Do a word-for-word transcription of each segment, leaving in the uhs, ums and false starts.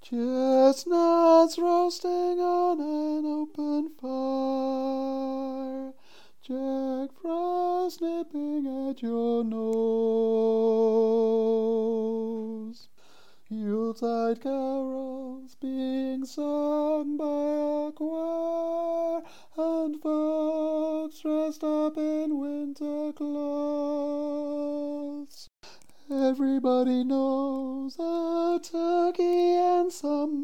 Chestnuts roasting on an open fire, Jack Frost nipping at your nose. Yuletide carols being sung by a choir, and folks dressed up in winter clothes. Everybody knows a turkey and some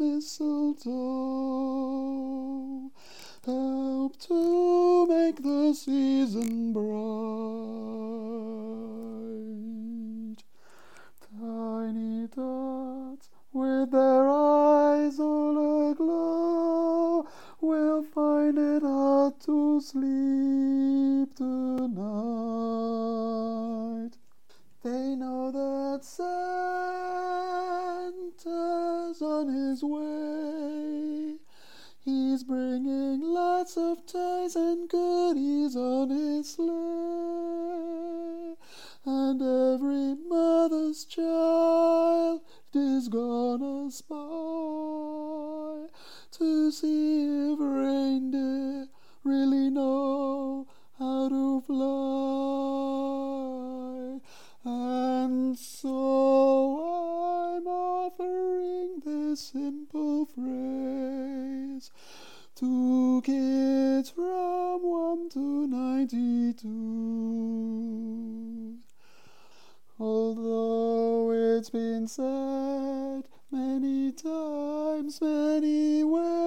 mistletoe help to make the season bright. Tiny dots with their eyes all aglow will find it hard to sleep tonight. They know that Santa's on his way. He's bringing lots of toys and goodies on his sleigh. And every mother's child is gonna spy to see if reindeer really know how to fly. And so I'm offering this simple phrase to kids from one to ninety-two. Although it's been said many times, many ways,